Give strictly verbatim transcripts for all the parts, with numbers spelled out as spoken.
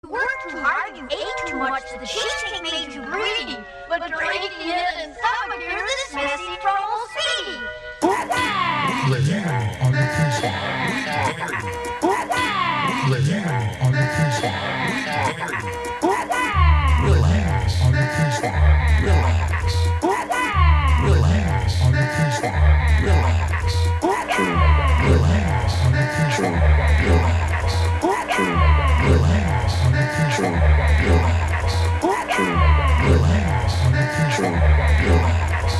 worked too hard, you ate too much, the cheesecake made you greedy, but drinking it and stomach, you're this messy trouble speedy. Review on the Tuesday. Review on the Tuesday. Relax on the Tuesday. Relax. Relax on the Tuesday. Relax. Relax on the Tuesday. Relax. Relax on the Tuesday. Relax. Relax on the Tuesday. Relax.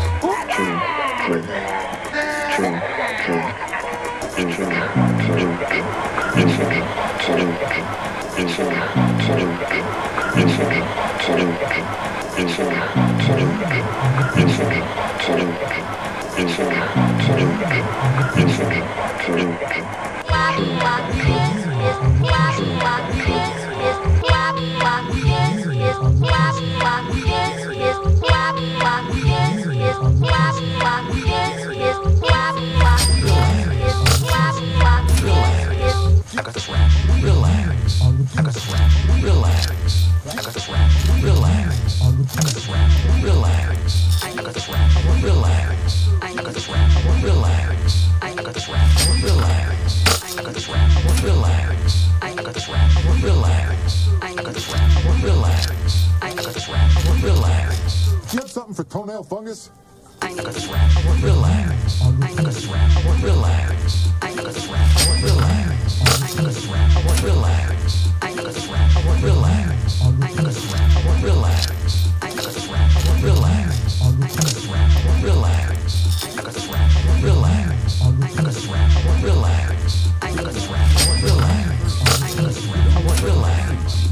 I got this rash. Relax. I got this rash. Relax. I got this rash. Relax. I got this rash. Relax. I got this rash. Relax. I got this rash. Relax. I got this rash. Relax. I got this rash. Relax. I got this rash. Relax. I got this rash. Relax. I got this rash. Relax. You have something for toenail fungus? I got this rash. Relax. I got this rash. Relax. I got this rash. Relax. I got this rash. Relax. I got this rash. Relax. I got this rash. Relax. I got this rash. Relax. I got this rash. Relax. I got this rash. Relax. I got this rash. Relax. I got this rash. Relax. I got this rash. Relax.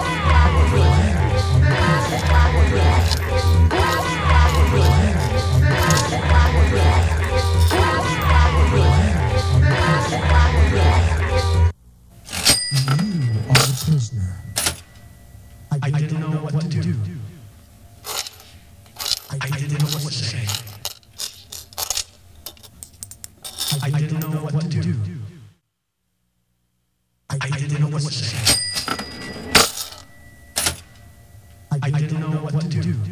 I, I didn't know what to do. I, I didn't know what to say. I, I didn't know what to do. I, I didn't know what to say. I, I didn't know what to do.